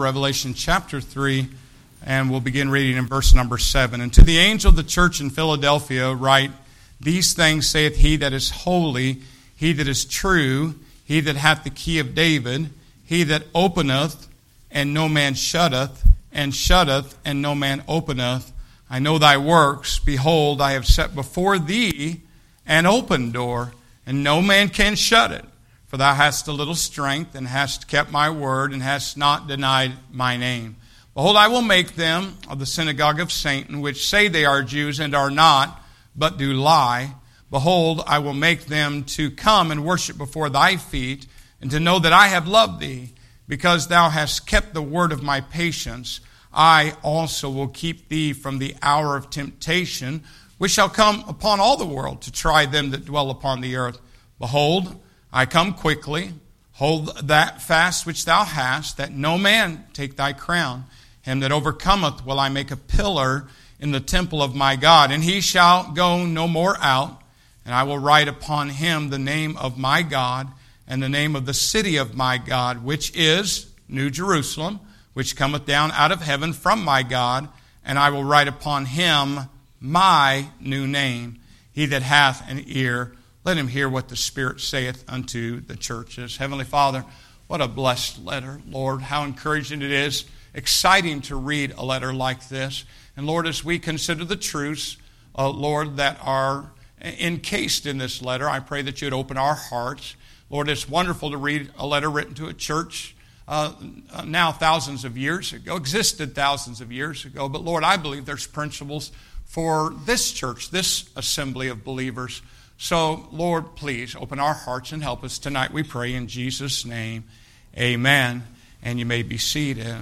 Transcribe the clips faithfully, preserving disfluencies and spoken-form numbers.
Revelation chapter three, and we'll begin reading in verse number seven. And to the angel of the church in Philadelphia write, These things saith he that is holy, he that is true, he that hath the key of David, he that openeth, and no man shutteth, and shutteth, and no man openeth. I know thy works. Behold, I have set before thee an open door, and no man can shut it. For thou hast a little strength, and hast kept my word, and hast not denied my name. Behold, I will make them of the synagogue of Satan, which say they are Jews, and are not, but do lie. Behold, I will make them to come and worship before thy feet, and to know that I have loved thee, because thou hast kept the word of my patience. I also will keep thee from the hour of temptation, which shall come upon all the world, to try them that dwell upon the earth. Behold, I come quickly. Hold that fast which thou hast, that no man take thy crown. Him that overcometh will I make a pillar in the temple of my God, and he shall go no more out. And I will write upon him the name of my God, and the name of the city of my God, which is New Jerusalem, which cometh down out of heaven from my God. And I will write upon him my new name. He that hath an ear, let him hear what the Spirit saith unto the churches. Heavenly Father, what a blessed letter, Lord. How encouraging it is, exciting to read a letter like this. And Lord, as we consider the truths, uh, Lord, that are encased in this letter, I pray that you would open our hearts. Lord, it's wonderful to read a letter written to a church uh, now thousands of years ago, existed thousands of years ago. But Lord, I believe there's principles for this church, this assembly of believers. So, Lord, please open our hearts and help us tonight. We pray in Jesus' name. Amen. And you may be seated.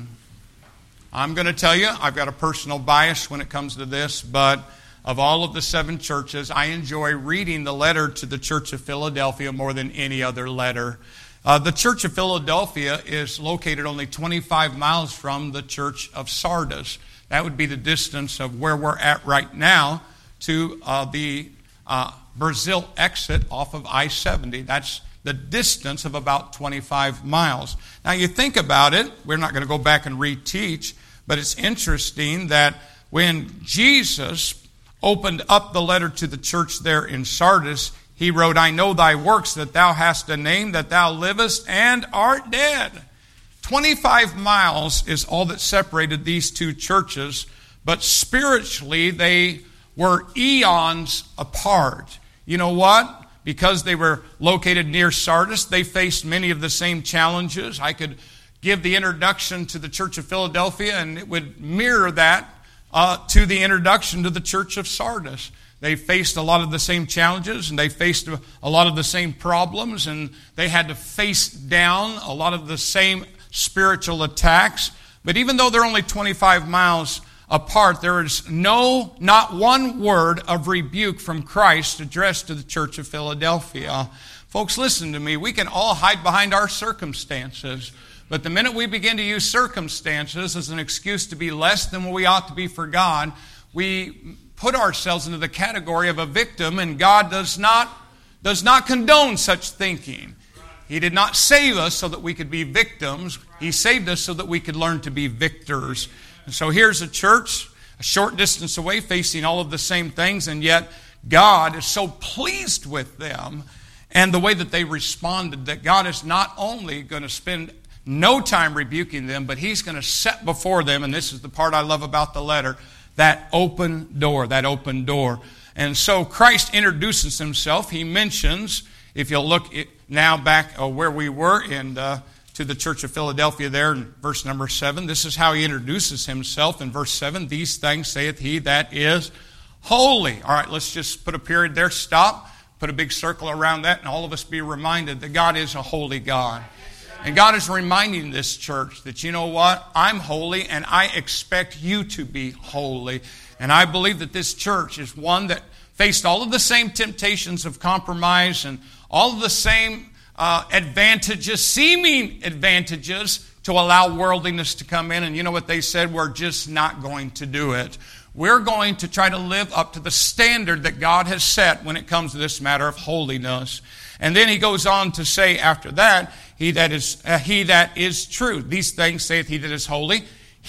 I'm going to tell you, I've got a personal bias when it comes to this, but of all of the seven churches, I enjoy reading the letter to the Church of Philadelphia more than any other letter. Uh, the Church of Philadelphia is located only twenty-five miles from the Church of Sardis. That would be the distance of where we're at right now to uh, the uh, Brazil exit off of I seventy. That's the distance of about twenty-five miles. Now you think about it, we're not going to go back and reteach, but it's interesting that when Jesus opened up the letter to the church there in Sardis, he wrote, I know thy works, that thou hast a name, that thou livest and art dead. twenty-five miles is all that separated these two churches, but spiritually they were eons apart. You know what? Because they were located near Sardis, they faced many of the same challenges. I could give the introduction to the Church of Philadelphia, and it would mirror that uh, to the introduction to the Church of Sardis. They faced a lot of the same challenges, and they faced a lot of the same problems, and they had to face down a lot of the same spiritual attacks. But even though they're only twenty-five miles apart, there is no, not one word of rebuke from Christ addressed to the Church of Philadelphia. Folks, listen to me. We can all hide behind our circumstances, but the minute we begin to use circumstances as an excuse to be less than what we ought to be for God, we put ourselves into the category of a victim, and God does not, does not condone such thinking. He did not save us so that we could be victims. He saved us so that we could learn to be victors. And so here's a church a short distance away facing all of the same things, and yet God is so pleased with them and the way that they responded that God is not only going to spend no time rebuking them, but He's going to set before them, and this is the part I love about the letter, that open door, that open door. And so Christ introduces Himself. He mentions, if you'll look now back where we were in uh, to the Church of Philadelphia there in verse number seven. This is how he introduces himself in verse seven. These things saith he that is holy. All right, let's just put a period there, stop, put a big circle around that, and all of us be reminded that God is a holy God. And God is reminding this church that, you know what, I'm holy and I expect you to be holy. And I believe that this church is one that faced all of the same temptations of compromise and all of the same Uh, advantages, seeming advantages, to allow worldliness to come in. And you know what they said? We're just not going to do it. We're going to try to live up to the standard that God has set when it comes to this matter of holiness. And then he goes on to say after that, he that is uh, he that is true. These things saith he that is holy,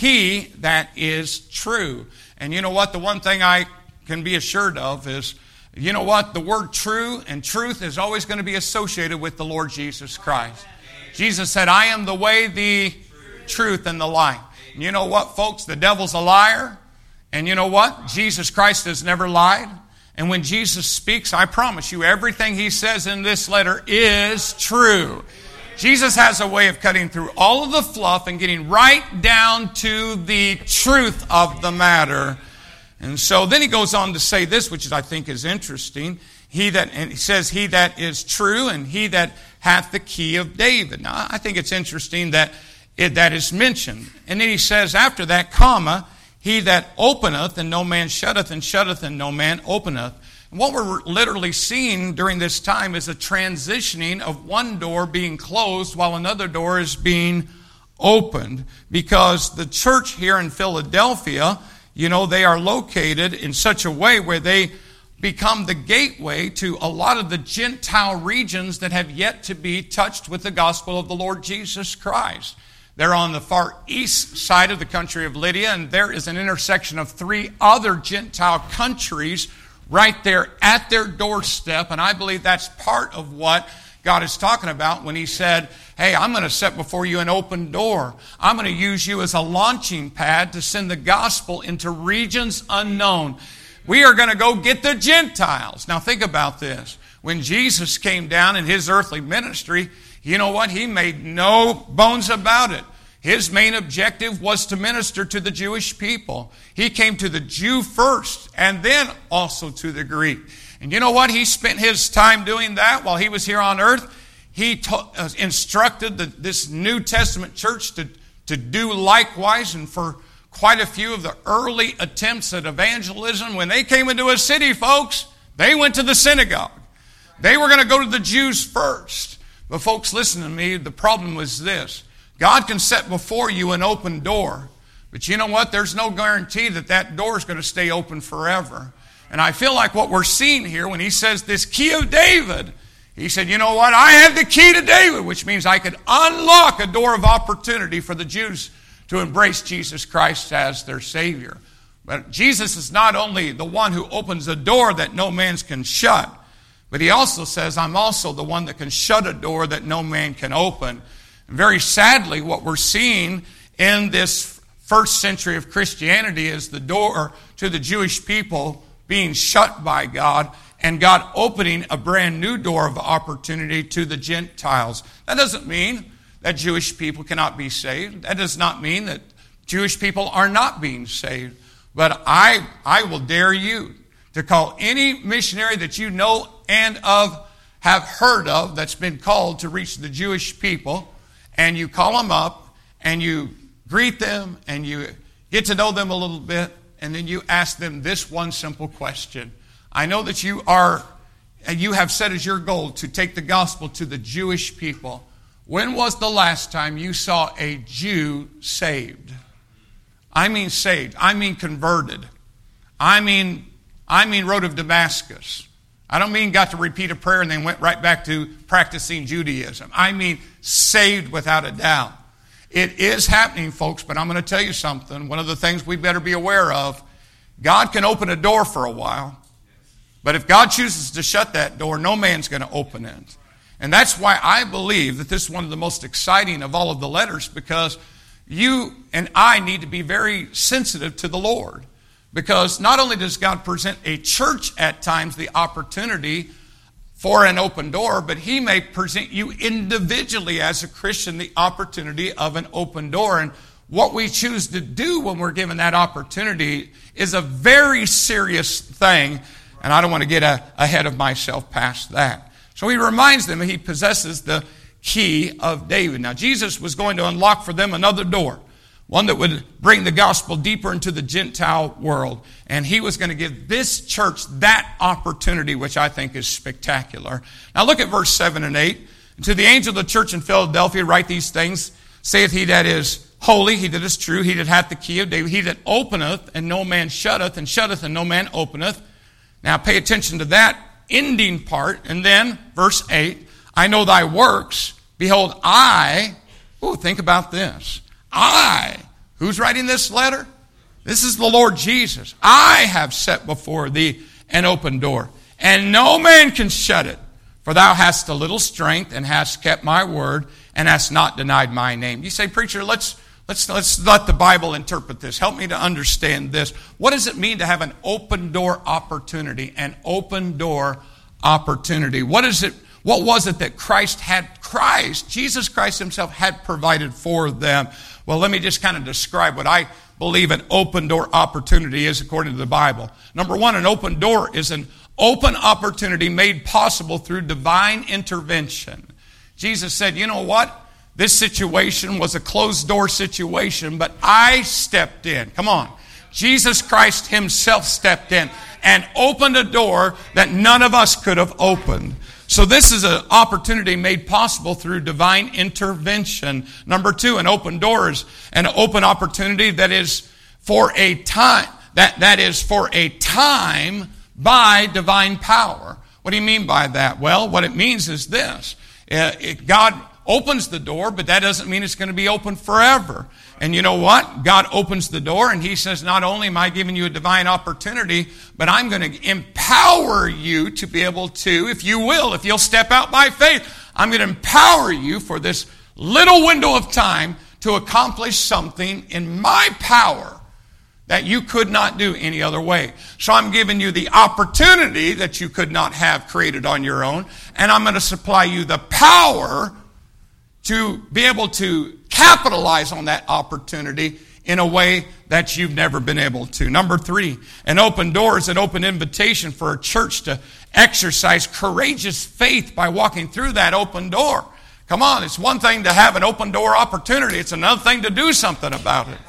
he that is true. And you know what? The one thing I can be assured of is, you know what? The word true and truth is always going to be associated with the Lord Jesus Christ. Jesus said, I am the way, the truth, and the life. And you know what, folks? The devil's a liar. And you know what? Jesus Christ has never lied. And when Jesus speaks, I promise you, everything he says in this letter is true. Jesus has a way of cutting through all of the fluff and getting right down to the truth of the matter. And so then he goes on to say this, which I think is interesting. He that, and he says, he that is true and he that hath the key of David. Now, I think it's interesting that it, that is mentioned. And then he says after that, comma, he that openeth and no man shutteth, and shutteth and no man openeth. And what we're literally seeing during this time is a transitioning of one door being closed while another door is being opened. Because the church here in Philadelphia, you know, they are located in such a way where they become the gateway to a lot of the Gentile regions that have yet to be touched with the gospel of the Lord Jesus Christ. They're on the far east side of the country of Lydia, and there is an intersection of three other Gentile countries right there at their doorstep. And I believe that's part of what God is talking about when he said, hey, I'm going to set before you an open door. I'm going to use you as a launching pad to send the gospel into regions unknown. We are going to go get the Gentiles. Now think about this. When Jesus came down in his earthly ministry, you know what? He made no bones about it. His main objective was to minister to the Jewish people. He came to the Jew first and then also to the Greek. And you know what? He spent his time doing that while he was here on earth. He ta- uh, instructed the, this New Testament church to, to do likewise. And for quite a few of the early attempts at evangelism, when they came into a city, folks, they went to the synagogue. They were going to go to the Jews first. But folks, listen to me. The problem was this. God can set before you an open door. But you know what? There's no guarantee that that door is going to stay open forever. And I feel like what we're seeing here when he says this key of David, he said, you know what? I have the key to David, which means I could unlock a door of opportunity for the Jews to embrace Jesus Christ as their Savior. But Jesus is not only the one who opens a door that no man can shut, but he also says, I'm also the one that can shut a door that no man can open. And very sadly, what we're seeing in this first century of Christianity is the door to the Jewish people being shut by God and God opening a brand new door of opportunity to the Gentiles. That doesn't mean that Jewish people cannot be saved. That does not mean that Jewish people are not being saved. But I, I will dare you to call any missionary that you know and of have heard of that's been called to reach the Jewish people, and you call them up and you greet them and you get to know them a little bit, and then you ask them this one simple question. I know that you are, you have set as your goal to take the gospel to the Jewish people. When was the last time you saw a Jew saved? I mean saved. I mean converted. I mean, I mean road of Damascus. I don't mean got to repeat a prayer and then went right back to practicing Judaism. I mean saved without a doubt. It is happening, folks, but I'm going to tell you something. One of the things we better be aware of, God can open a door for a while, but if God chooses to shut that door, no man's going to open it. And that's why I believe that this is one of the most exciting of all of the letters, because you and I need to be very sensitive to the Lord. Because not only does God present a church at times the opportunity for an open door, but he may present you individually as a Christian the opportunity of an open door. And what we choose to do when we're given that opportunity is a very serious thing. And I don't want to get a, ahead of myself past that. So he reminds them that he possesses the key of David. Now, Jesus was going to unlock for them another door, one that would bring the gospel deeper into the Gentile world. And he was going to give this church that opportunity, which I think is spectacular. Now look at verse seven and eight. And to the angel of the church in Philadelphia write these things, saith he that is holy, he that is true, he that hath the key of David, he that openeth and no man shutteth, and shutteth and no man openeth. Now pay attention to that ending part. And then verse eight, I know thy works, Behold, I, oh, think about this. I, who's writing this letter? This is the Lord Jesus. I have set before thee an open door, and no man can shut it. For thou hast a little strength, and hast kept my word, and hast not denied my name. You say, preacher, let's let's let's let the Bible interpret this. Help me to understand this. What does it mean to have an open door opportunity? An open door opportunity. What is it? What was it that Christ had, Christ, Jesus Christ himself had provided for them? Well, let me just kind of describe what I believe an open door opportunity is according to the Bible. Number one, an open door is an open opportunity made possible through divine intervention. Jesus said, you know what? This situation was a closed door situation, but I stepped in. Come on. Jesus Christ himself stepped in and opened a door that none of us could have opened. So this is an opportunity made possible through divine intervention. Number two, an open door is an open opportunity that is for a time, that, that is for a time by divine power. What do you mean by that? Well, what it means is this. Uh, it, God opens the door, but that doesn't mean it's going to be open forever. And you know what? God opens the door and he says, not only am I giving you a divine opportunity, but I'm going to empower you to be able to, if you will, if you'll step out by faith, I'm going to empower you for this little window of time to accomplish something in my power that you could not do any other way. So I'm giving you the opportunity that you could not have created on your own, and I'm going to supply you the power to be able to capitalize on that opportunity in a way that you've never been able to. Number three, an open door is an open invitation for a church to exercise courageous faith by walking through that open door. Come on, it's one thing to have an open door opportunity. It's another thing to do something about it.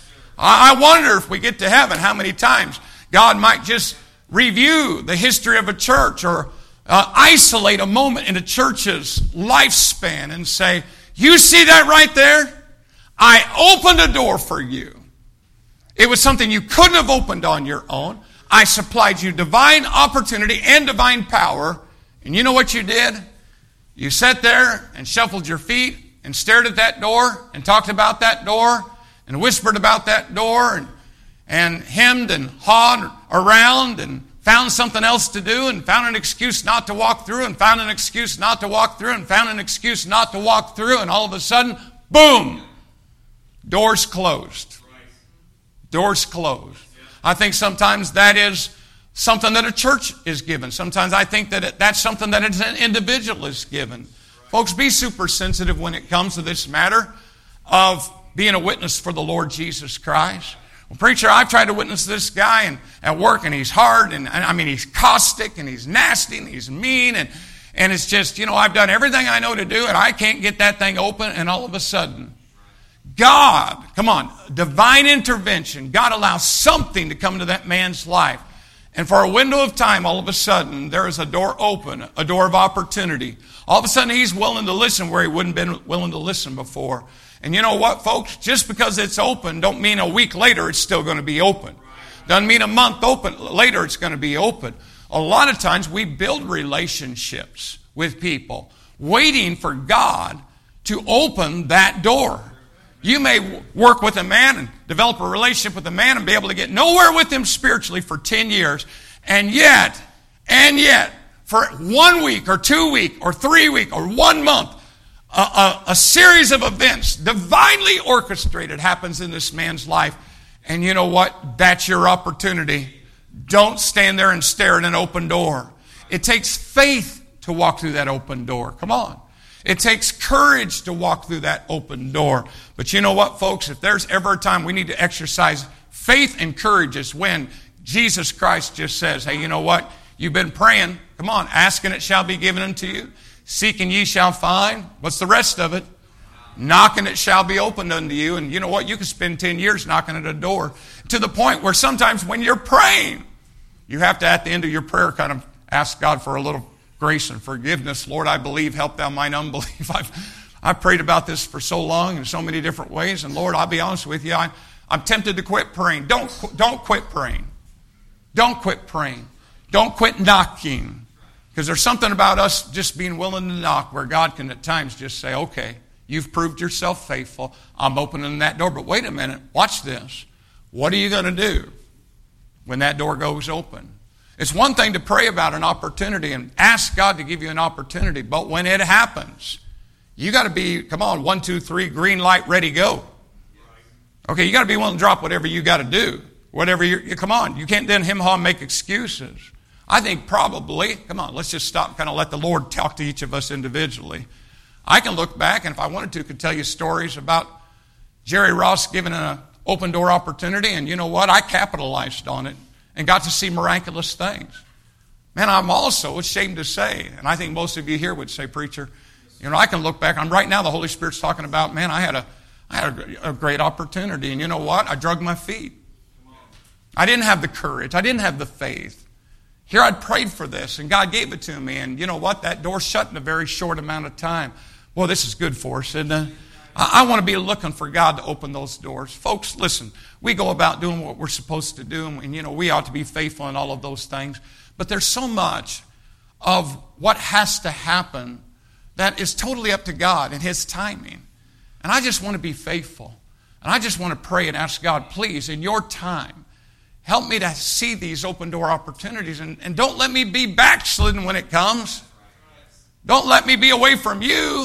I wonder if we get to heaven, how many times God might just review the history of a church or uh, isolate a moment in a church's lifespan and say, you see that right there? I opened a door for you. It was something you couldn't have opened on your own. I supplied you divine opportunity and divine power. And you know what you did? You sat there and shuffled your feet and stared at that door and talked about that door and whispered about that door and, and hemmed and hawed around and found something else to do and found an excuse not to walk through and found an excuse not to walk through and found an excuse not to walk through, and all of a sudden, boom, doors closed. Doors closed. I think sometimes that is something that a church is given. Sometimes I think that it, that's something that an individual is given. Folks, be super sensitive when it comes to this matter of being a witness for the Lord Jesus Christ. Well, preacher, I've tried to witness this guy and, at work, and he's hard, and, and I mean, he's caustic, and he's nasty, and he's mean, and, and it's just, you know, I've done everything I know to do, and I can't get that thing open, and all of a sudden, God, come on, divine intervention, God allows something to come into that man's life. And for a window of time, all of a sudden, there is a door open, a door of opportunity. All of a sudden, he's willing to listen where he wouldn't have been willing to listen before. And you know what, folks? Just because it's open don't mean a week later it's still going to be open. Doesn't mean a month open later it's going to be open. A lot of times we build relationships with people waiting for God to open that door. You may work with a man and develop a relationship with a man and be able to get nowhere with him spiritually for ten years. And yet, and yet, for one week or two weeks or three weeks or one month, A, a, a series of events, divinely orchestrated, happens in this man's life. And you know what? That's your opportunity. Don't stand there and stare at an open door. It takes faith to walk through that open door. Come on. It takes courage to walk through that open door. But you know what, folks? If there's ever a time we need to exercise faith and courage, is when Jesus Christ just says, hey, you know what? You've been praying. Come on. Ask and it shall be given unto you. Seek and ye shall find. What's the rest of it? Knock and it shall be opened unto you. And you know what? You can spend ten years knocking at a door, to the point where sometimes when you're praying, you have to, at the end of your prayer, kind of ask God for a little grace and forgiveness. Lord, I believe, help thou mine unbelief. I've, I've prayed about this for so long in so many different ways. And Lord, I'll be honest with you, I, I'm tempted to quit praying. Don't, don't quit praying. Don't quit praying. Don't quit knocking. Because there's something about us just being willing to knock where God can at times just say, okay, you've proved yourself faithful. I'm opening that door. But wait a minute. Watch this. What are you going to do when that door goes open? It's one thing to pray about an opportunity and ask God to give you an opportunity. But when it happens, you got to be, come on, one, two, three, green light, ready, go. Okay, you got to be willing to drop whatever you got to do. Whatever you, you come on. You can't then hem-haw and make excuses. I think probably, come on, let's just stop and kind of let the Lord talk to each of us individually. I can look back, and if I wanted to, could tell you stories about Jerry Ross giving an open door opportunity, and you know what? I capitalized on it and got to see miraculous things. Man, I'm also ashamed to say, and I think most of you here would say, preacher, you know, I can look back. I'm right now, the Holy Spirit's talking about, man, I had a, I had a, a great opportunity, and you know what? I drug my feet. I didn't have the courage. I didn't have the faith. Here I'd prayed for this, and God gave it to me. And you know what? That door shut in a very short amount of time. Boy, this is good for us, isn't it? I, I want to be looking for God to open those doors. Folks, listen, we go about doing what we're supposed to do, and you know, we ought to be faithful in all of those things. But there's so much of what has to happen that is totally up to God and His timing. And I just want to be faithful. And I just want to pray and ask God, please, in your time, help me to see these open door opportunities. And, and don't let me be backslidden when it comes. Don't let me be away from you.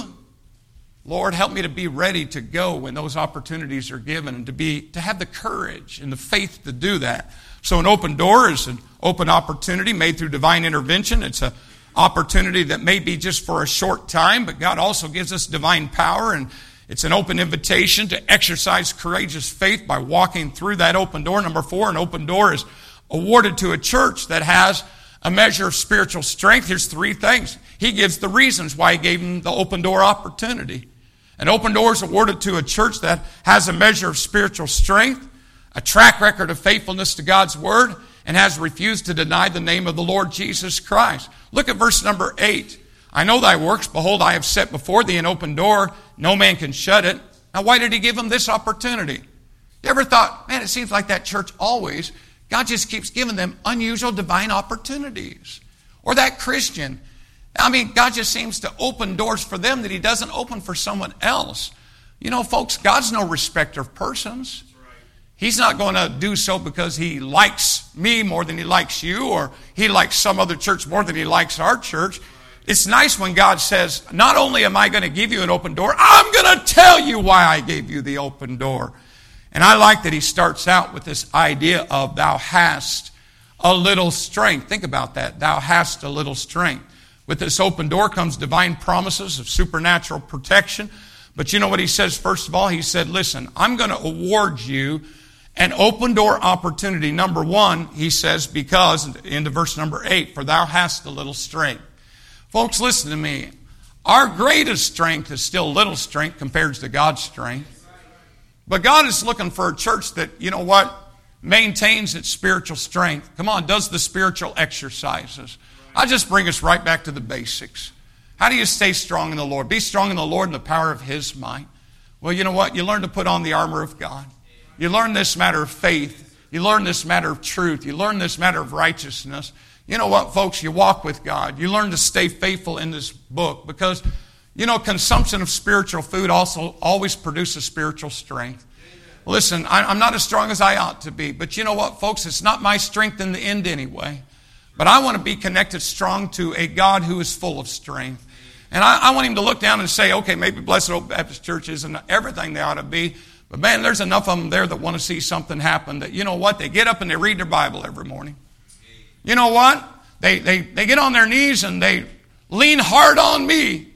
Lord, help me to be ready to go when those opportunities are given and to be to have the courage and the faith to do that. So an open door is an open opportunity made through divine intervention. It's an opportunity that may be just for a short time, but God also gives us divine power, and it's an open invitation to exercise courageous faith by walking through that open door. Number four, an open door is awarded to a church that has a measure of spiritual strength. Here's three things. He gives the reasons why He gave them the open door opportunity. An open door is awarded to a church that has a measure of spiritual strength, a track record of faithfulness to God's Word, and has refused to deny the name of the Lord Jesus Christ. Look at verse number eight. I know thy works. Behold, I have set before thee an open door. No man can shut it. Now, why did He give them this opportunity? You ever thought, man, it seems like that church always, God just keeps giving them unusual divine opportunities. Or that Christian, I mean, God just seems to open doors for them that He doesn't open for someone else. You know, folks, God's no respecter of persons. He's not going to do so because He likes me more than He likes you, or He likes some other church more than He likes our church. It's nice when God says, not only am I going to give you an open door, I'm going to tell you why I gave you the open door. And I like that He starts out with this idea of thou hast a little strength. Think about that. Thou hast a little strength. With this open door comes divine promises of supernatural protection. But you know what He says first of all? He said, listen, I'm going to award you an open door opportunity. Number one, He says, because, into verse number eight, for thou hast a little strength. Folks, listen to me. Our greatest strength is still little strength compared to God's strength. But God is looking for a church that, you know what, maintains its spiritual strength. Come on, does the spiritual exercises. I'll just bring us right back to the basics. How do you stay strong in the Lord? Be strong in the Lord and the power of His might. Well, you know what? You learn to put on the armor of God. You learn this matter of faith. You learn this matter of truth. You learn this matter of righteousness. You know what, folks? You walk with God. You learn to stay faithful in this book because, you know, consumption of spiritual food also always produces spiritual strength. Listen, I'm not as strong as I ought to be, but you know what, folks? It's not my strength in the end anyway. But I want to be connected strong to a God who is full of strength. And I, I want Him to look down and say, okay, maybe Blessed Oak Baptist Church isn't everything they ought to be, but man, there's enough of them there that want to see something happen that, you know what, they get up and they read their Bible every morning. You know what? They, they, they get on their knees and they lean hard on me.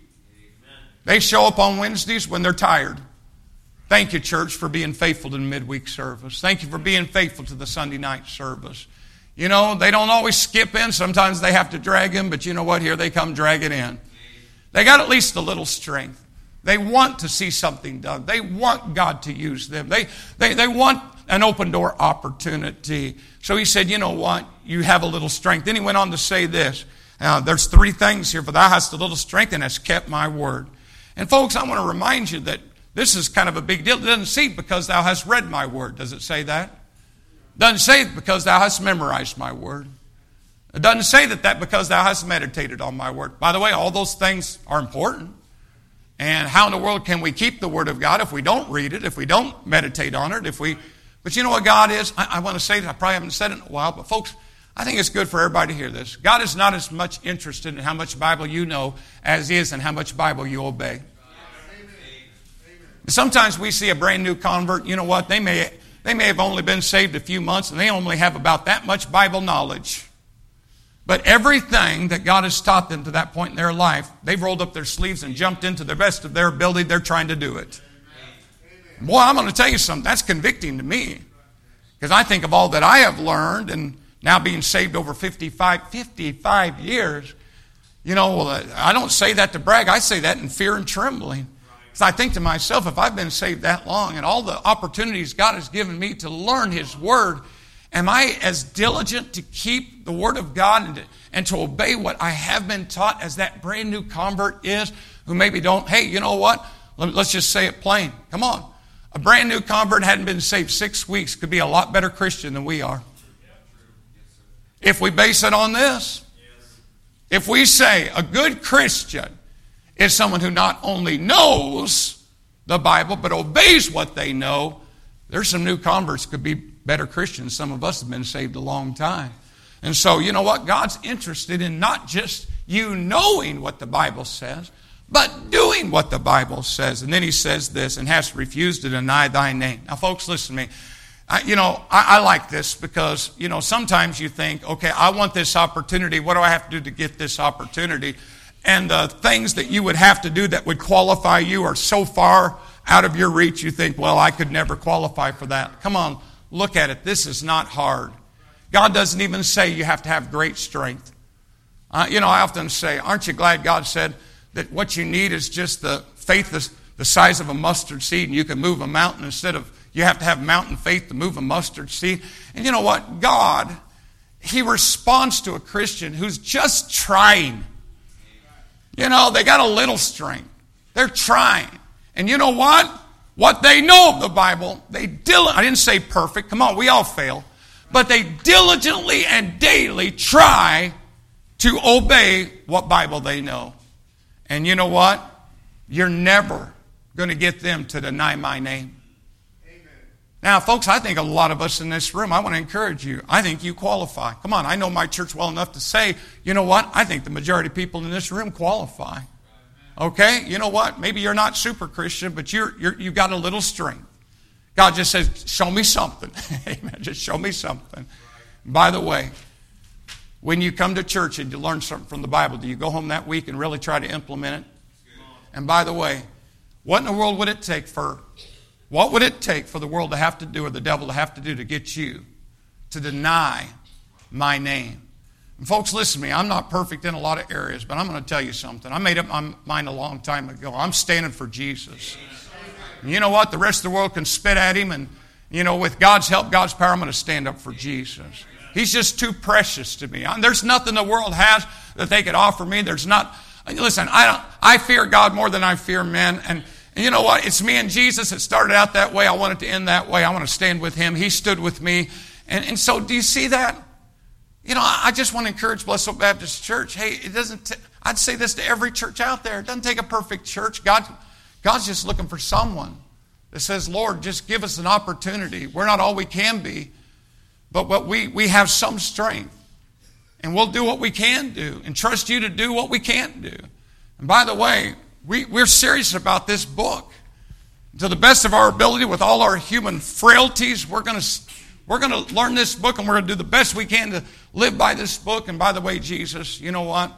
They show up on Wednesdays when they're tired. Thank you, church, for being faithful to the midweek service. Thank you for being faithful to the Sunday night service. You know, they don't always skip in. Sometimes they have to drag in, but you know what? Here they come dragging in. They got at least a little strength. They want to see something done. They want God to use them. They, they, they want an open door opportunity. So He said, you know what? You have a little strength. Then He went on to say this. Uh, there's three things here. For thou hast a little strength and hast kept my word. And folks, I want to remind you that this is kind of a big deal. It doesn't say because thou hast read my word. Does it say that? It doesn't say because thou hast memorized my word. It doesn't say that that because thou hast meditated on my word. By the way, all those things are important. And how in the world can we keep the word of God if we don't read it, if we don't meditate on it, if we... But you know what God is? I, I want to say this. I probably haven't said it in a while, but folks, I think it's good for everybody to hear this. God is not as much interested in how much Bible you know as He is in how much Bible you obey. Sometimes we see a brand new convert, you know what, they may, they may have only been saved a few months and they only have about that much Bible knowledge. But everything that God has taught them to that point in their life, they've rolled up their sleeves and jumped into the best of their ability. They're trying to do it. Boy, I'm going to tell you something. That's convicting to me. Because I think of all that I have learned and now being saved over fifty-five, fifty-five years. You know, I don't say that to brag. I say that in fear and trembling. So I think to myself, if I've been saved that long and all the opportunities God has given me to learn His Word, am I as diligent to keep the Word of God and to, and to obey what I have been taught as that brand new convert is who maybe don't, hey, you know what? Let's just say it plain. Come on. A brand new convert hadn't been saved six weeks could be a lot better Christian than we are. If we base it on this. If we say a good Christian is someone who not only knows the Bible, but obeys what they know, there's some new converts could be better Christians. Some of us have been saved a long time. And so, you know what? God's interested in not just you knowing what the Bible says, but doing what the Bible says. And then He says this, and hast refused to deny thy name. Now, folks, listen to me. I, you know, I, I like this because, you know, sometimes you think, okay, I want this opportunity. What do I have to do to get this opportunity? And the things that you would have to do that would qualify you are so far out of your reach, you think, well, I could never qualify for that. Come on, look at it. This is not hard. God doesn't even say you have to have great strength. Uh, you know, I often say, aren't you glad God said that what you need is just the faith the, the size of a mustard seed and you can move a mountain instead of you have to have mountain faith to move a mustard seed. And you know what? God, He responds to a Christian who's just trying. You know, they got a little strength. They're trying. And you know what? What they know of the Bible, they dil- I didn't say perfect. Come on, we all fail. But they diligently and daily try to obey what Bible they know. And you know what? You're never going to get them to deny my name. Amen. Now, folks, I think a lot of us in this room, I want to encourage you. I think you qualify. Come on, I know my church well enough to say, you know what? I think the majority of people in this room qualify. Okay? You know what? Maybe you're not super Christian, but you're, you're, you've got a little strength. God just says, show me something. Amen. Just show me something. By the way, when you come to church and you learn something from the Bible, do you go home that week and really try to implement it? And by the way, what in the world would it take for, what would it take for the world to have to do or the devil to have to do to get you to deny my name? And folks, listen to me. I'm not perfect in a lot of areas, but I'm going to tell you something. I made up my mind a long time ago. I'm standing for Jesus. And you know what? The rest of the world can spit at Him, and, you know, with God's help, God's power, I'm going to stand up for Jesus. He's just too precious to me. There's nothing the world has that they could offer me. There's not. Listen, I don't. I fear God more than I fear men. And, and you know what? It's me and Jesus. It started out that way. I want it to end that way. I want to stand with Him. He stood with me. And, and so do you see that? You know, I just want to encourage Blessed Hope Baptist Church. Hey, it doesn't. T- I'd say this to every church out there. It doesn't take a perfect church. God, God's just looking for someone that says, Lord, just give us an opportunity. We're not all we can be. But what we, we have some strength. And we'll do what we can do and trust you to do what we can't do. And by the way, we, we're serious about this book. To the best of our ability, with all our human frailties, we're going to we're going to learn this book and we're going to do the best we can to live by this book. And by the way, Jesus, you know what?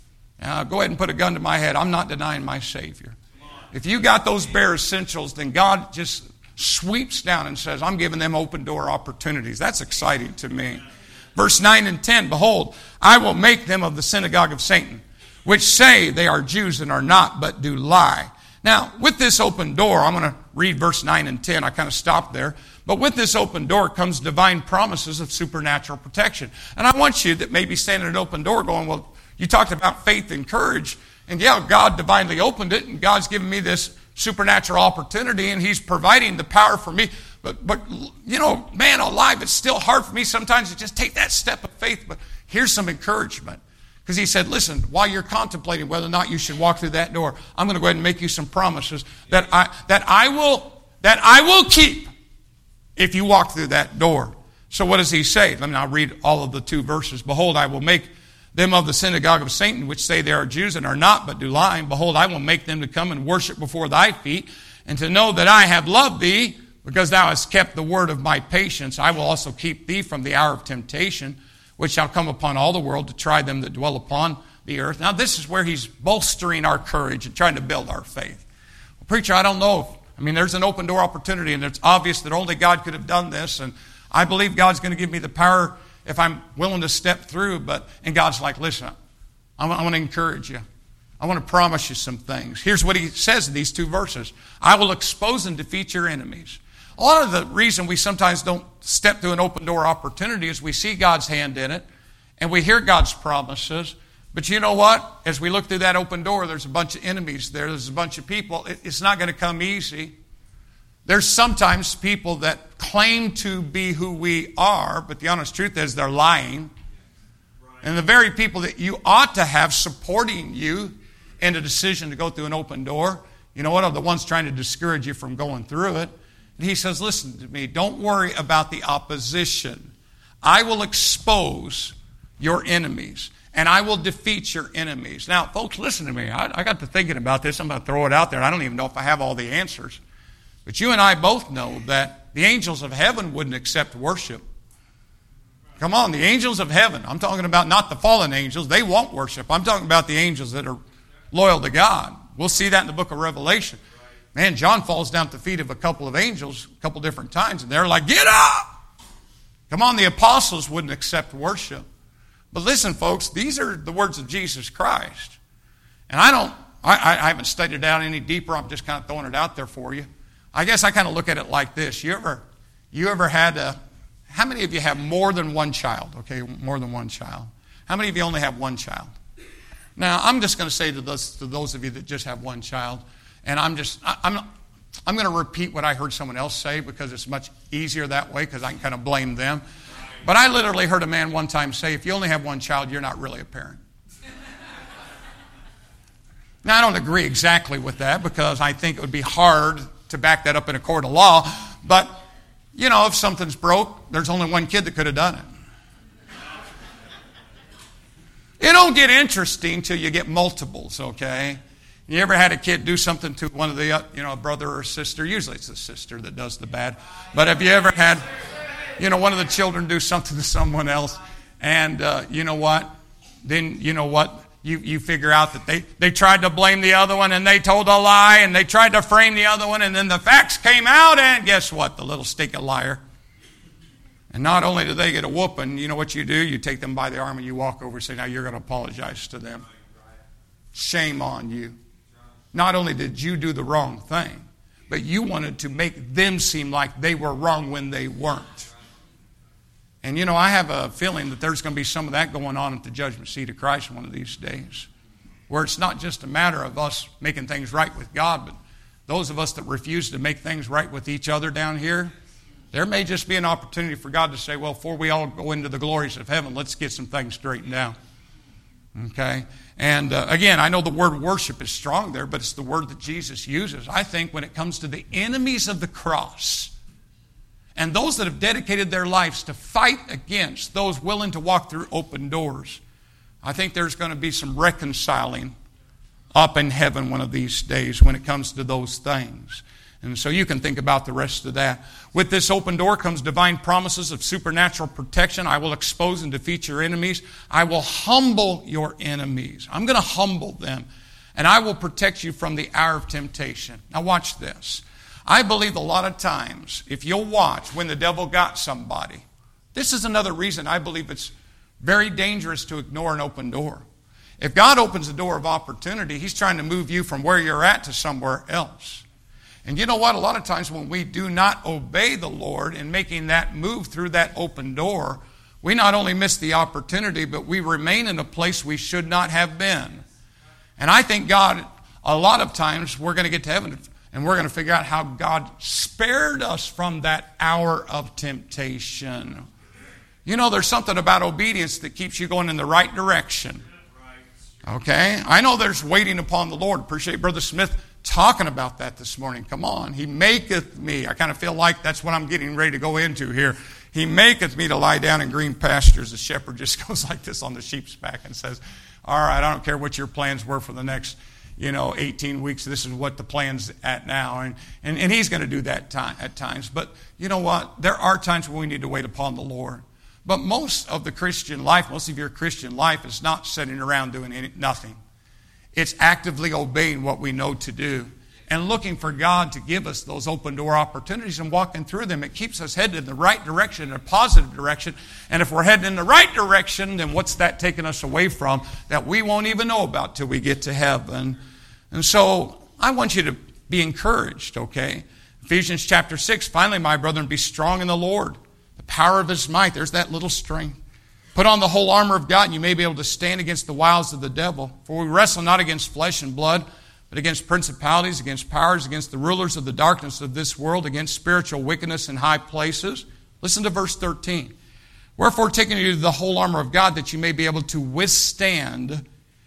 Uh, go ahead and put a gun to my head. I'm not denying my Savior. If you got those bare essentials, then God just sweeps down and says, I'm giving them open door opportunities. That's exciting to me. Verse nine and ten, behold, I will make them of the synagogue of Satan, which say they are Jews and are not, but do lie. Now, with this open door, I'm going to read verse nine and ten. I kind of stopped there. But with this open door comes divine promises of supernatural protection. And I want you that may be standing at an open door going, well, you talked about faith and courage. And yeah, God divinely opened it, and God's given me this supernatural opportunity, and He's providing the power for me. but, but you know, man alive, it's still hard for me sometimes to just take that step of faith. But here's some encouragement. Because he said, listen, while you're contemplating whether or not you should walk through that door, I'm going to go ahead and make you some promises that I, that I will, that I will keep if you walk through that door. So what does he say? Let me now read all of the two verses. Behold, I will make them of the synagogue of Satan, which say they are Jews and are not, but do lie. And behold, I will make them to come and worship before thy feet, and to know that I have loved thee, because thou hast kept the word of my patience. I will also keep thee from the hour of temptation, which shall come upon all the world to try them that dwell upon the earth. Now this is where he's bolstering our courage and trying to build our faith. Well, preacher, I don't know. If, I mean, there's an open door opportunity, and it's obvious that only God could have done this, and I believe God's going to give me the power if I'm willing to step through. But and God's like, listen, I want, I want to encourage you. I want to promise you some things. Here's what he says in these two verses. I will expose and defeat your enemies. A lot of the reason we sometimes don't step through an open door opportunity is we see God's hand in it, and we hear God's promises. But you know what? As we look through that open door, there's a bunch of enemies there. There's a bunch of people. It's not going to come easy. There's sometimes people that claim to be who we are, but the honest truth is they're lying. And the very people that you ought to have supporting you in a decision to go through an open door, you know what, are the ones trying to discourage you from going through it. And he says, listen to me, don't worry about the opposition. I will expose your enemies, and I will defeat your enemies. Now, folks, listen to me. I, I got to thinking about this. I'm going to throw it out there. I don't even know if I have all the answers. But you and I both know that the angels of heaven wouldn't accept worship. Come on, the angels of heaven. I'm talking about not the fallen angels. They won't worship. I'm talking about the angels that are loyal to God. We'll see that in the book of Revelation. Man, John falls down at the feet of a couple of angels a couple different times, and they're like, get up! Come on, the apostles wouldn't accept worship. But listen, folks, these are the words of Jesus Christ. And I don't, I, I haven't studied it out any deeper. I'm just kind of throwing it out there for you. I guess I kind of look at it like this. You ever, you ever had a, how many of you have more than one child? Okay, more than one child. How many of you only have one child? Now, I'm just going to say to those, to those of you that just have one child, and I'm just, I, I'm, I'm going to repeat what I heard someone else say because it's much easier that way because I can kind of blame them. But I literally heard a man one time say, if you only have one child, you're not really a parent. Now, I don't agree exactly with that because I think it would be hard to back that up in a court of law. But, you know, if something's broke, there's only one kid that could have done it. It don't get interesting till you get multiples, okay? You ever had a kid do something to one of the, uh, you know, a brother or a sister? Usually it's the sister that does the bad. But have you ever had, you know, one of the children do something to someone else? And uh, you know what? Then, you know what? You, you figure out that they, they tried to blame the other one and they told a lie and they tried to frame the other one and then the facts came out and guess what? The little stinking liar. And not only do they get a whooping, you know what you do? You take them by the arm and you walk over and say, now you're going to apologize to them. Shame on you. Not only did you do the wrong thing, but you wanted to make them seem like they were wrong when they weren't. And you know, I have a feeling that there's going to be some of that going on at the judgment seat of Christ one of these days, where it's not just a matter of us making things right with God, but those of us that refuse to make things right with each other down here, there may just be an opportunity for God to say, well, before we all go into the glories of heaven, let's get some things straightened out. Okay? And uh, again, I know the word worship is strong there, but it's the word that Jesus uses. I think when it comes to the enemies of the cross and those that have dedicated their lives to fight against those willing to walk through open doors, I think there's going to be some reconciling up in heaven one of these days when it comes to those things. And so you can think about the rest of that. With this open door comes divine promises of supernatural protection. I will expose and defeat your enemies. I will humble your enemies. I'm going to humble them. And I will protect you from the hour of temptation. Now watch this. I believe a lot of times, if you'll watch when the devil got somebody, this is another reason I believe it's very dangerous to ignore an open door. If God opens the door of opportunity, He's trying to move you from where you're at to somewhere else. And you know what? A lot of times when we do not obey the Lord in making that move through that open door, we not only miss the opportunity, but we remain in a place we should not have been. And I think God, a lot of times, we're going to get to heaven, And we're going to figure out how God spared us from that hour of temptation. You know, there's something about obedience that keeps you going in the right direction. Okay? I know there's waiting upon the Lord. Appreciate Brother Smith talking about that this morning. Come on. He maketh me. I kind of feel like that's what I'm getting ready to go into here. He maketh me to lie down in green pastures. The shepherd just goes like this on the sheep's back and says, all right, I don't care what your plans were for the next, you know, eighteen weeks. This is what the plan's at now. And, and, and he's going to do that time, at times. But you know what? There are times when we need to wait upon the Lord. But most of the Christian life, most of your Christian life is not sitting around doing any, nothing. It's actively obeying what we know to do and looking for God to give us those open door opportunities and walking through them. It keeps us headed in the right direction, in a positive direction. And if we're heading in the right direction, then what's that taking us away from that we won't even know about till we get to heaven? And so I want you to be encouraged, okay? Ephesians chapter six, finally, my brethren, be strong in the Lord, the power of his might. There's that little strength. Put on the whole armor of God, and you may be able to stand against the wiles of the devil. For we wrestle not against flesh and blood, but against principalities, against powers, against the rulers of the darkness of this world, against spiritual wickedness in high places. Listen to verse thirteen. Wherefore, taking you the whole armor of God, that you may be able to withstand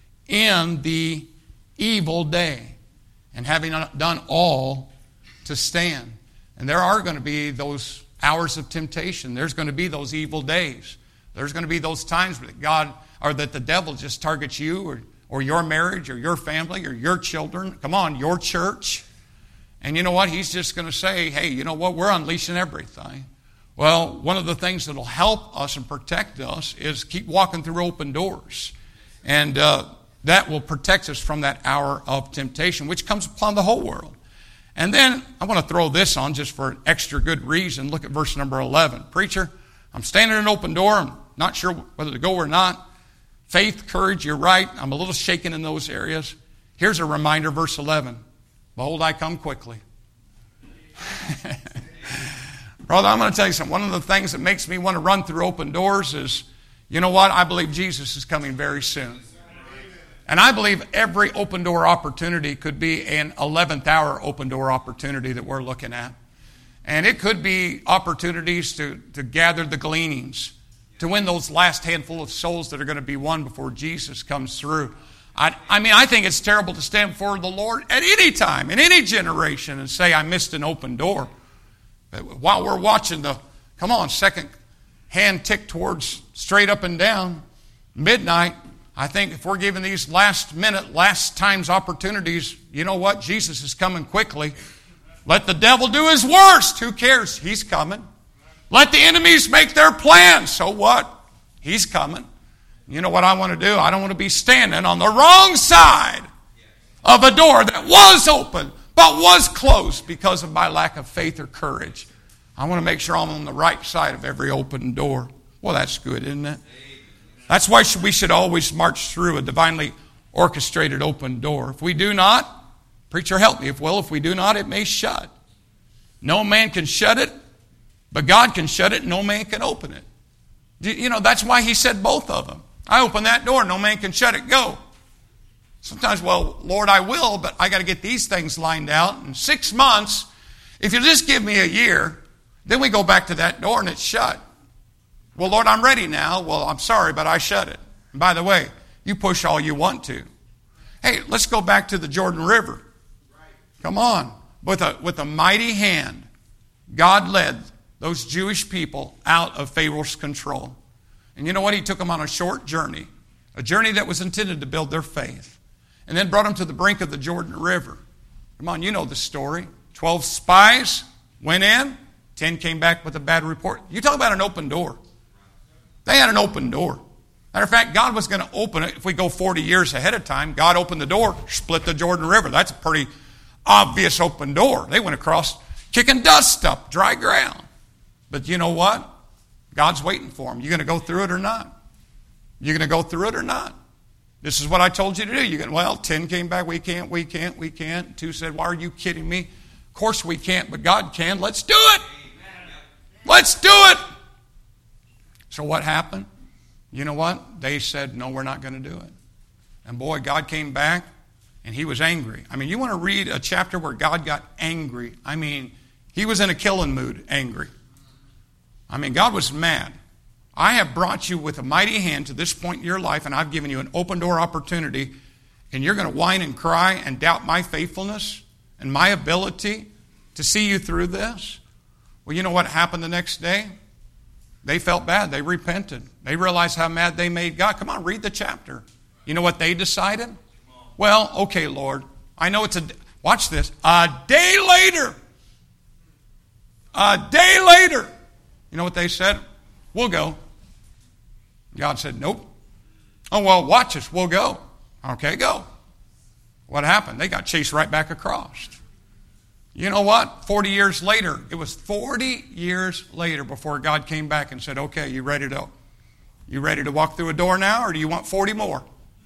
in the evil day, and having done all, to stand. And there are going to be those hours of temptation. There's going to be those evil days. There's going to be those times that God, or that the devil just targets you, or, or your marriage, or your family, or your children. Come on, your church. And you know what? He's just going to say, hey, you know what? We're unleashing everything. Well, one of the things that will help us and protect us is keep walking through open doors. And uh, that will protect us from that hour of temptation, which comes upon the whole world. And then I want to throw this on just for an extra good reason. Look at verse number eleven. Preacher, I'm standing at an open door. I'm not sure whether to go or not. Faith, courage, you're right. I'm a little shaken in those areas. Here's a reminder, verse eleven. Behold, I come quickly. Brother, I'm going to tell you something. One of the things that makes me want to run through open doors is, you know what? I believe Jesus is coming very soon. And I believe every open door opportunity could be an eleventh hour open door opportunity that we're looking at. And it could be opportunities to, to gather the gleanings, to win those last handful of souls that are going to be won before Jesus comes through. I, I mean, I think it's terrible to stand before the Lord at any time, in any generation, and say, I missed an open door. But while we're watching the, come on, second hand tick towards straight up and down, midnight, I think if we're given these last minute, last times opportunities, you know what? Jesus is coming quickly. Let the devil do his worst. Who cares? He's coming. Let the enemies make their plans. So what? He's coming. You know what I want to do? I don't want to be standing on the wrong side of a door that was open but was closed because of my lack of faith or courage. I want to make sure I'm on the right side of every open door. Well, that's good, isn't it? That's why we should always march through a divinely orchestrated open door. If we do not, preacher, help me. If well, if we do not, it may shut. No man can shut it, but God can shut it. No man can open it. You know, that's why he said both of them. I open that door. No man can shut it. Go. Sometimes, well, Lord, I will, but I got to get these things lined out. In six months, if you just give me a year, then we go back to that door and it's shut. Well, Lord, I'm ready now. Well, I'm sorry, but I shut it. And by the way, you push all you want to. Hey, let's go back to the Jordan River. Come on. With a, with a mighty hand, God led those Jewish people out of Pharaoh's control. And you know what? He took them on a short journey, a journey that was intended to build their faith, and then brought them to the brink of the Jordan River. Come on, you know the story. Twelve spies went in. Ten came back with a bad report. You talk about an open door. They had an open door. Matter of fact, God was going to open it. If we go forty years ahead of time, God opened the door, split the Jordan River. That's a pretty obvious open door. They went across kicking dust up, dry ground. But you know what? God's waiting for them. You going to go through it or not? You going to go through it or not? This is what I told you to do. You go, well, ten came back. We can't, we can't, we can't. Two said, why are you kidding me? Of course we can't, but God can. Let's do it. Let's do it. So what happened? You know what? They said, no, we're not going to do it. And boy, God came back and he was angry. I mean, you want to read a chapter where God got angry. I mean, he was in a killing mood, angry. I mean, God was mad. I have brought you with a mighty hand to this point in your life, and I've given you an open door opportunity, and you're going to whine and cry and doubt my faithfulness and my ability to see you through this? Well, you know what happened the next day? They felt bad. They repented. They realized how mad they made God. Come on, read the chapter. You know what they decided? Well, okay, Lord, I know it's a, watch this, a day later, a day later, you know what they said? We'll go. God said, nope. Oh, well, watch us. We'll go. Okay, go. What happened? They got chased right back across. You know what? forty years later, it was forty years later before God came back and said, okay, you ready to, you ready to walk through a door now, or do you want forty more?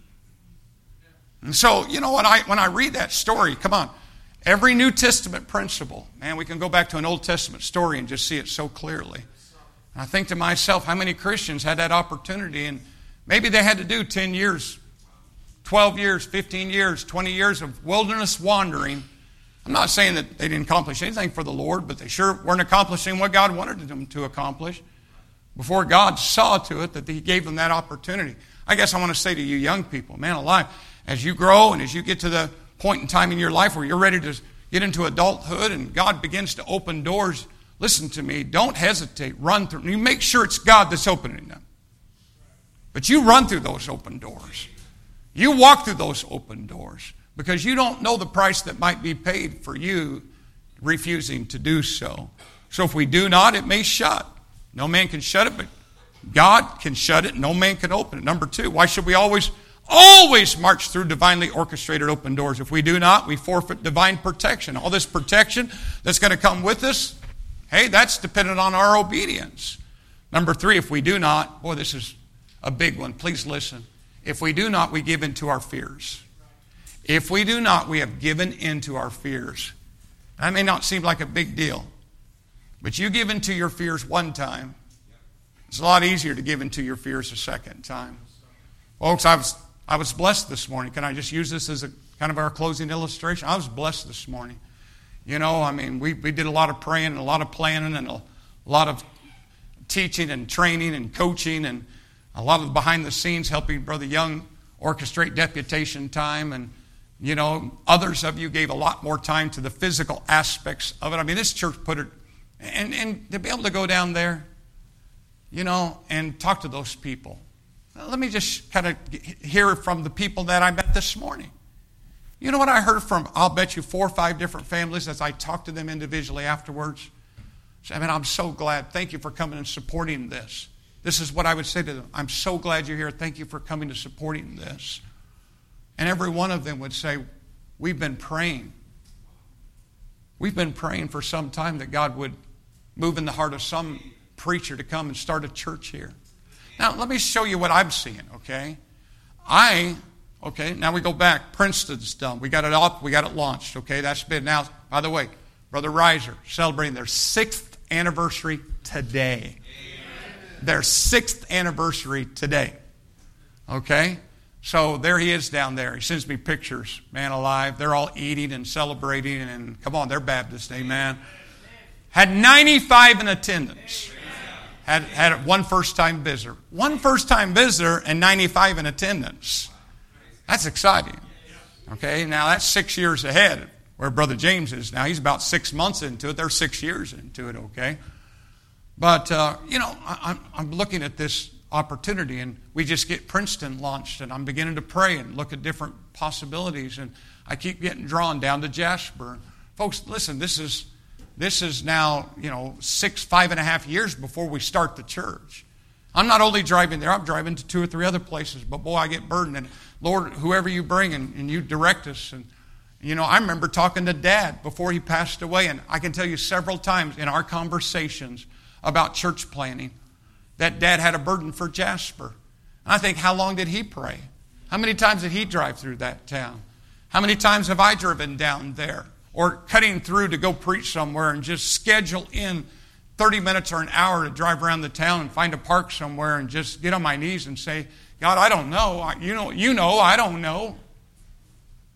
And so, you know what? I when I read that story, come on, every New Testament principle, man, we can go back to an Old Testament story and just see it so clearly. And I think to myself, how many Christians had that opportunity, and maybe they had to do ten years, twelve years, fifteen years, twenty years of wilderness wandering. I'm not saying that they didn't accomplish anything for the Lord, but they sure weren't accomplishing what God wanted them to accomplish before God saw to it that He gave them that opportunity. I guess I want to say to you young people, man alive, as you grow and as you get to the point in time in your life where you're ready to get into adulthood and God begins to open doors, listen to me, don't hesitate, run through. You make sure it's God that's opening them. But you run through those open doors. You walk through those open doors. Because you don't know the price that might be paid for you refusing to do so. So if we do not, it may shut. No man can shut it, but God can shut it. No man can open it. Number two, why should we always, always march through divinely orchestrated open doors? If we do not, we forfeit divine protection. All this protection that's going to come with us, hey, that's dependent on our obedience. Number three, if we do not, boy, this is a big one. Please listen. If we do not, we give in to our fears. If we do not, we have given into our fears. That may not seem like a big deal, but you give into your fears one time. It's a lot easier to give into your fears a second time. Folks, I was I was blessed this morning. Can I just use this as a kind of our closing illustration? I was blessed this morning. You know, I mean, we, we did a lot of praying and a lot of planning and a lot of teaching and training and coaching and a lot of behind the scenes helping Brother Young orchestrate deputation time. And you know, others of you gave a lot more time to the physical aspects of it. I mean, this church put it, and, and to be able to go down there, you know, and talk to those people. Let me just kind of hear from the people that I met this morning. You know what I heard from, I'll bet you, four or five different families as I talked to them individually afterwards? I mean, I'm so glad. Thank you for coming and supporting this. This is what I would say to them. I'm so glad you're here. Thank you for coming to supporting this. And every one of them would say, we've been praying. We've been praying for some time that God would move in the heart of some preacher to come and start a church here. Now, let me show you what I'm seeing, okay? I, okay, now we go back. Princeton's done. We got it up. We got it launched, okay? That's been now. By the way, Brother Reiser celebrating their sixth anniversary today. Amen. Their sixth anniversary today, okay? So there he is down there. He sends me pictures, man alive. They're all eating and celebrating. And come on, they're Baptist, amen. Had ninety-five in attendance. Had, had one first-time visitor. One first-time visitor and ninety-five in attendance. That's exciting. Okay, now that's six years ahead where Brother James is now. He's about six months into it. They're six years into it, okay? But, uh, you know, I, I'm, I'm looking at this opportunity, and we just get Princeton launched, and I'm beginning to pray and look at different possibilities, and I keep getting drawn down to Jasper. Folks, listen, this is this is now, you know, six, five and a half years before we start the church. I'm not only driving there, I'm driving to two or three other places, but boy, I get burdened, and Lord, whoever you bring, and, and you direct us. And you know, I remember talking to Dad before he passed away, and I can tell you several times in our conversations about church planning that Dad had a burden for Jasper. And I think, how long did he pray? How many times did he drive through that town? How many times have I driven down there? Or cutting through to go preach somewhere and just schedule in thirty minutes or an hour to drive around the town and find a park somewhere and just get on my knees and say, God, I don't know. You know, you know, I don't know.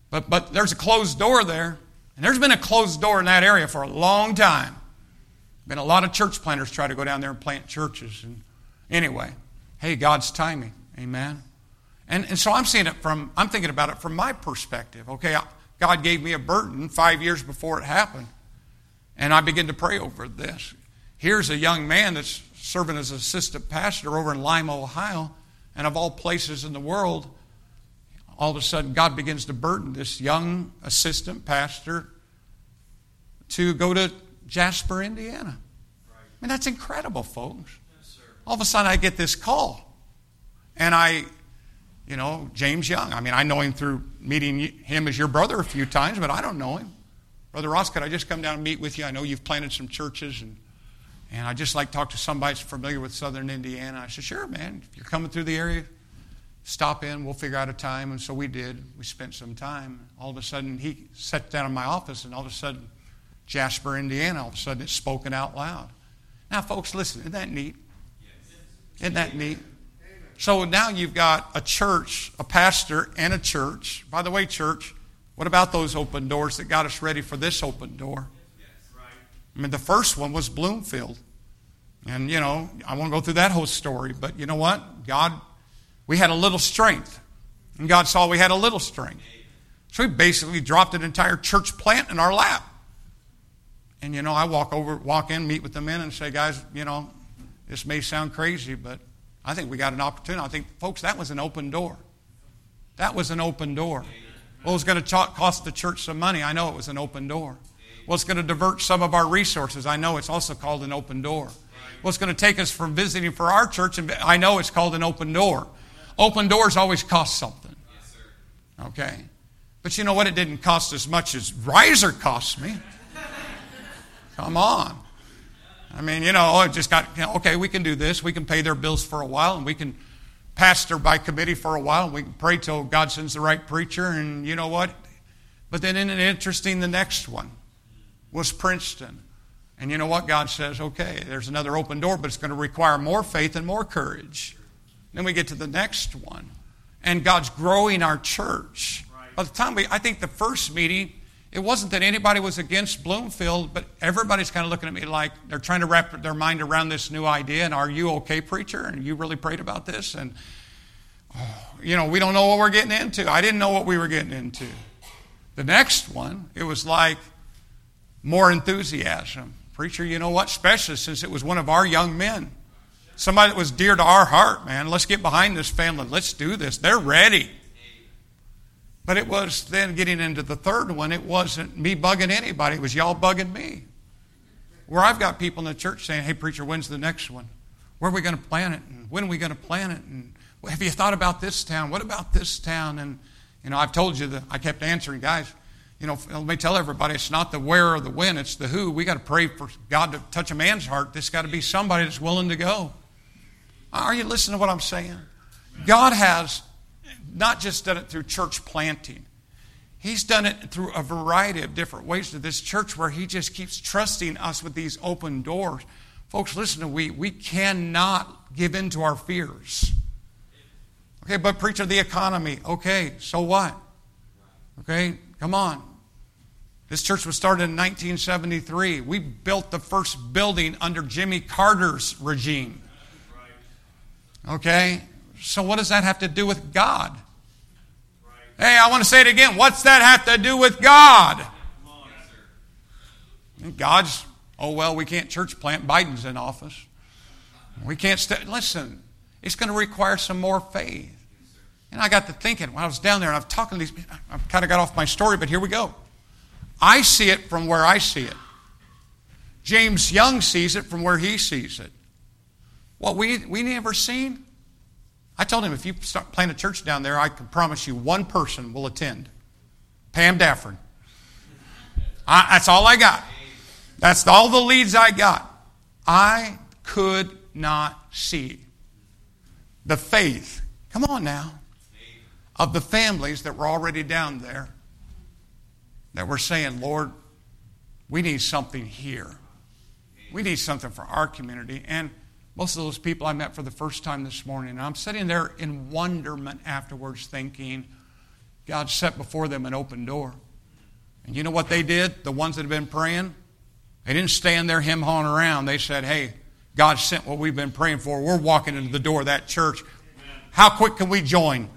But, but there's a closed door there. And there's been a closed door in that area for a long time. Been a lot of church planters try to go down there and plant churches. And anyway, hey, God's timing. Amen. And, and so I'm seeing it from, I'm thinking about it from my perspective. Okay, God gave me a burden five years before it happened. And I began to pray over this. Here's a young man that's serving as assistant pastor over in Lima, Ohio. And of all places in the world, all of a sudden God begins to burden this young assistant pastor to go to Jasper, Indiana. Right. I mean, that's incredible, folks. Yes, all of a sudden I get this call. And I, you know, James Young, I mean, I know him through meeting him as your brother a few times, but I don't know him. Brother Ross, could I just come down and meet with you? I know you've planted some churches, and and I just like to talk to somebody that's familiar with southern Indiana. I said, sure, man. If you're coming through the area, stop in. We'll figure out a time. And so we did. We spent some time. All of a sudden, he sat down in my office, and all of a sudden, Jasper, Indiana, all of a sudden it's spoken out loud. Now, folks, listen, isn't that neat? Isn't that neat? So now you've got a church, a pastor, and a church. By the way, church, what about those open doors that got us ready for this open door? I mean, the first one was Bloomfield. And, you know, I won't go through that whole story, but you know what? God, we had a little strength. And God saw we had a little strength. So He basically dropped an entire church plant in our lap. And, you know, I walk over, walk in, meet with the men and say, guys, you know, this may sound crazy, but I think we got an opportunity. I think, folks, that was an open door. That was an open door. Well, it was going to cost the church some money. I know it was an open door. Well, it's going to divert some of our resources. I know it's also called an open door. Well, it's going to take us from visiting for our church, and I know it's called an open door. Open doors always cost something. Okay? But you know what? It didn't cost as much as Riser cost me. Come on. I mean, you know, it just got, you know, okay, we can do this. We can pay their bills for a while, and we can pastor by committee for a while, and we can pray till God sends the right preacher, and you know what? But then isn't it interesting, the next one was Princeton. And you know what? God says, okay, there's another open door, but it's going to require more faith and more courage. Then we get to the next one. And God's growing our church. Right. By the time we, I think the first meeting, it wasn't that anybody was against Bloomfield, but everybody's kind of looking at me like they're trying to wrap their mind around this new idea. And are you okay, preacher? And you really prayed about this? And, oh, you know, we don't know what we're getting into. I didn't know what we were getting into. The next one, it was like more enthusiasm. Preacher, you know what? Especially since it was one of our young men. Somebody that was dear to our heart, man. Let's get behind this family. Let's do this. They're ready. But it was then getting into the third one. It wasn't me bugging anybody. It was y'all bugging me. Where I've got people in the church saying, hey, preacher, when's the next one? Where are we going to plant it? And when are we going to plant it? And have you thought about this town? What about this town? And, you know, I've told you that I kept answering, guys, you know, let me tell everybody, it's not the where or the when, it's the who. We got to pray for God to touch a man's heart. There's got to be somebody that's willing to go. Are you listening to what I'm saying? God has not just done it through church planting. He's done it through a variety of different ways to this church where He just keeps trusting us with these open doors. Folks, listen to me. We cannot give in to our fears. Okay, but preacher, the economy. Okay, so what? Okay, come on. This church was started in nineteen seventy-three. We built the first building under Jimmy Carter's regime. Okay, so what does that have to do with God? Hey, I want to say it again. What's that have to do with God? God's, oh, well, we can't church plant. Biden's in office. We can't, st- listen, it's going to require some more faith. And I got to thinking, when I was down there and I was talking to these people, I kind of got off my story, but here we go. I see it from where I see it. James Young sees it from where he sees it. What we we never seen, I told him, if you start plant a church down there, I can promise you one person will attend. Pam Dafford. I, that's all I got. That's all the leads I got. I could not see the faith, come on now, of the families that were already down there that were saying, Lord, we need something here. We need something for our community. And most of those people I met for the first time this morning, and I'm sitting there in wonderment afterwards thinking, God set before them an open door. And you know what they did? The ones that have been praying? They didn't stand there hem-hawing around. They said, hey, God sent what we've been praying for. We're walking into the door of that church. How quick can we join?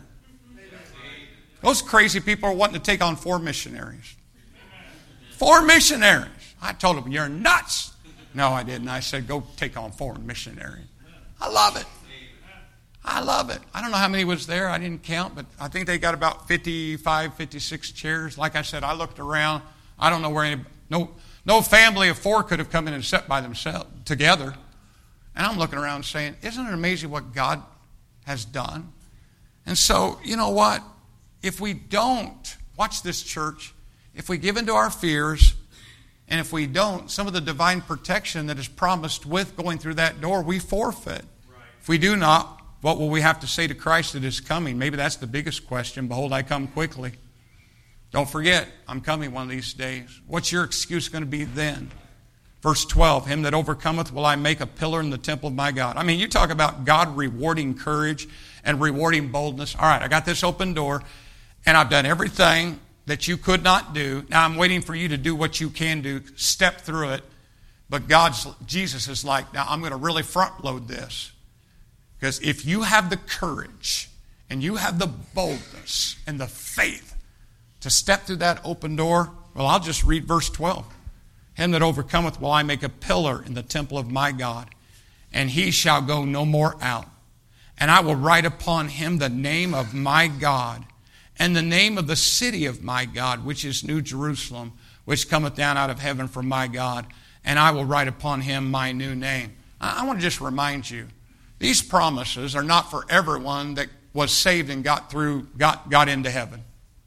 Those crazy people are wanting to take on four missionaries. Four missionaries. I told them, you're nuts. No, I didn't. I said, go take on four missionaries. I love it. I love it. I don't know how many was there. I didn't count, but I think they got about fifty-five, fifty-six chairs. Like I said, I looked around. I don't know where any, no, no family of four could have come in and sat by themselves together. And I'm looking around saying, isn't it amazing what God has done? And so, you know what? If we don't, watch this, church, if we give into our fears, and if we don't, some of the divine protection that is promised with going through that door, we forfeit. Right. If we do not, what will we have to say to Christ that is coming? Maybe that's the biggest question. Behold, I come quickly. Don't forget, I'm coming one of these days. What's your excuse going to be then? Verse twelve, him that overcometh will I make a pillar in the temple of my God. I mean, you talk about God rewarding courage and rewarding boldness. All right, I got this open door, and I've done everything that you could not do. Now I'm waiting for you to do what you can do, step through it. But God's, Jesus is like, now I'm going to really front load this. Because if you have the courage and you have the boldness and the faith to step through that open door, well, I'll just read verse twelve. Him that overcometh will I make a pillar in the temple of my God, and he shall go no more out. And I will write upon him the name of my God, and the name of the city of my God, which is New Jerusalem, which cometh down out of heaven from my God, and I will write upon him my new name. I want to just remind you, these promises are not for everyone that was saved and got through, got, got into heaven.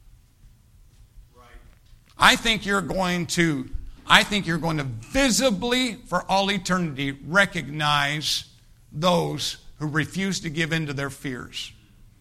Right. I think you're going to, I think you're going to visibly, for all eternity, recognize those who refuse to give in to their fears.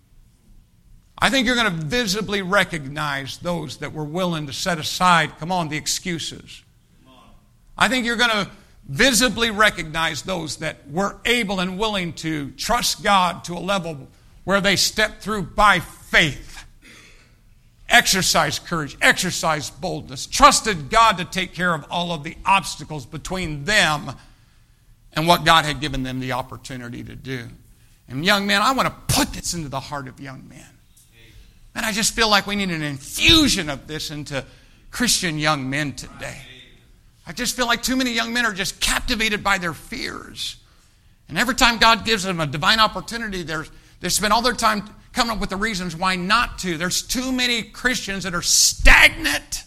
I think you're going to visibly recognize those that were willing to set aside, come on, the excuses. I think you're going to visibly recognize those that were able and willing to trust God to a level where they stepped through by faith, exercised courage, exercised boldness, trusted God to take care of all of the obstacles between them and what God had given them the opportunity to do. And young men, I want to put this into the heart of young men. And I just feel like we need an infusion of this into Christian young men today. I just feel like too many young men are just captivated by their fears. And every time God gives them a divine opportunity, they're, they spend all their time coming up with the reasons why not to. There's too many Christians that are stagnant.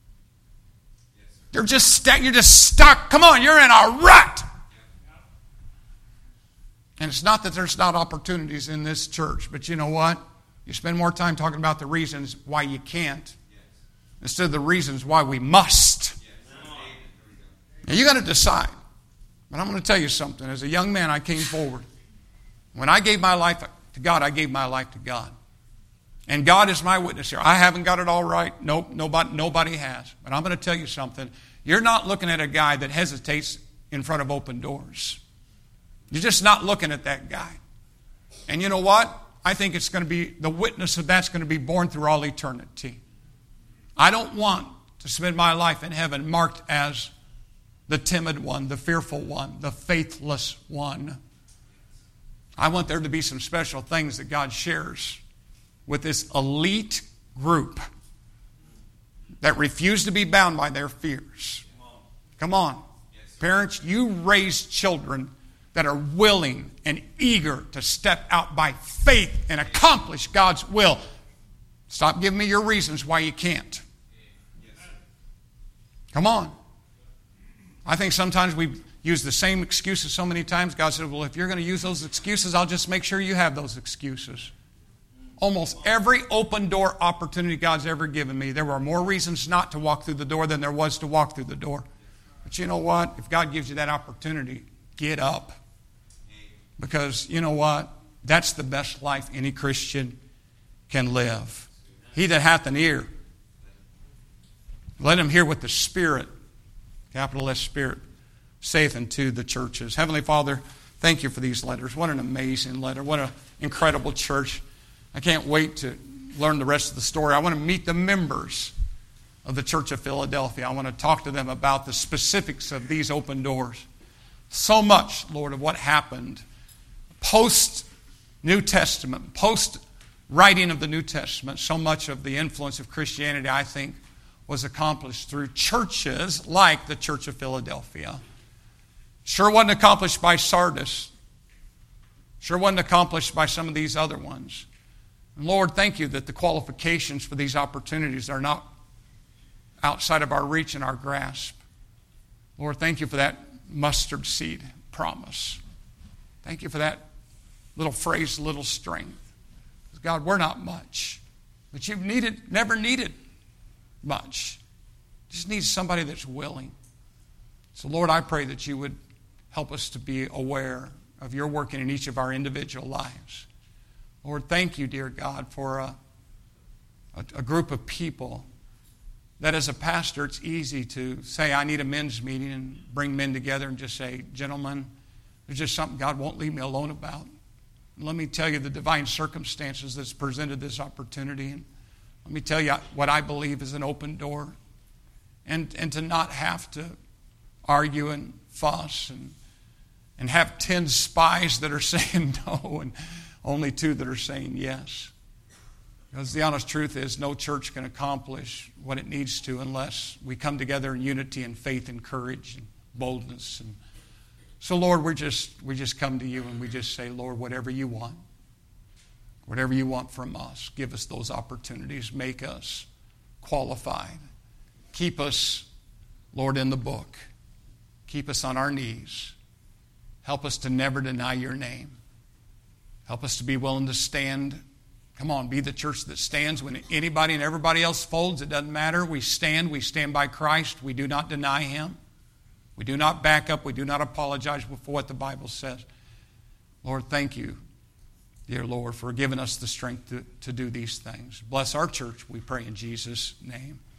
They're just sta- you're just stuck. Come on, you're in a rut. And it's not that there's not opportunities in this church, but you know what? You spend more time talking about the reasons why you can't instead of the reasons why we must. Now, you got to decide. But I'm going to tell you something. As a young man, I came forward. When I gave my life to God, I gave my life to God. And God is my witness here. I haven't got it all right. Nope, nobody, nobody has. But I'm going to tell you something. You're not looking at a guy that hesitates in front of open doors. You're just not looking at that guy. And you know what? I think it's going to be, the witness of that's going to be born through all eternity. I don't want to spend my life in heaven marked as the timid one, the fearful one, the faithless one. I want there to be some special things that God shares with this elite group that refuse to be bound by their fears. Come on. Parents, you raise children that are willing and eager to step out by faith and accomplish God's will. Stop giving me your reasons why you can't. Come on. I think sometimes we use the same excuses so many times. God said, well, if you're going to use those excuses, I'll just make sure you have those excuses. Almost every open door opportunity God's ever given me, there were more reasons not to walk through the door than there was to walk through the door. But you know what? If God gives you that opportunity, get up. Because you know what? That's the best life any Christian can live. He that hath an ear, let him hear what the Spirit, capital S Spirit, saith unto the churches. Heavenly Father, thank you for these letters. What an amazing letter. What an incredible church. I can't wait to learn the rest of the story. I want to meet the members of the Church of Philadelphia. I want to talk to them about the specifics of these open doors. So much, Lord, of what happened post-New Testament, post-writing of the New Testament, so much of the influence of Christianity, I think, was accomplished through churches like the Church of Philadelphia. Sure wasn't accomplished by Sardis. Sure wasn't accomplished by some of these other ones. And Lord, thank you that the qualifications for these opportunities are not outside of our reach and our grasp. Lord, thank you for that mustard seed promise. Thank you for that little phrase, little strength. God, we're not much, but you've needed, never needed much. Just need somebody that's willing. So Lord, I pray that you would help us to be aware of your working in each of our individual lives. Lord, thank you, dear God, for a, a, a group of people that as a pastor, it's easy to say, I need a men's meeting and bring men together and just say, gentlemen, there's just something God won't leave me alone about. And let me tell you the divine circumstances that's presented this opportunity. And let me tell you what I believe is an open door. And, and to not have to argue and fuss and, and have ten spies that are saying no and only two that are saying yes. Because the honest truth is no church can accomplish what it needs to unless we come together in unity and faith and courage and boldness. And so, Lord, we just we just come to you and we just say, Lord, whatever you want, whatever you want from us, give us those opportunities. Make us qualified. Keep us, Lord, in the book. Keep us on our knees. Help us to never deny your name. Help us to be willing to stand. Come on, be the church that stands when anybody and everybody else folds. It doesn't matter. We stand. We stand by Christ. We do not deny him. We do not back up. We do not apologize for what the Bible says. Lord, thank you, dear Lord, for giving us the strength to, to do these things. Bless our church, we pray in Jesus' name.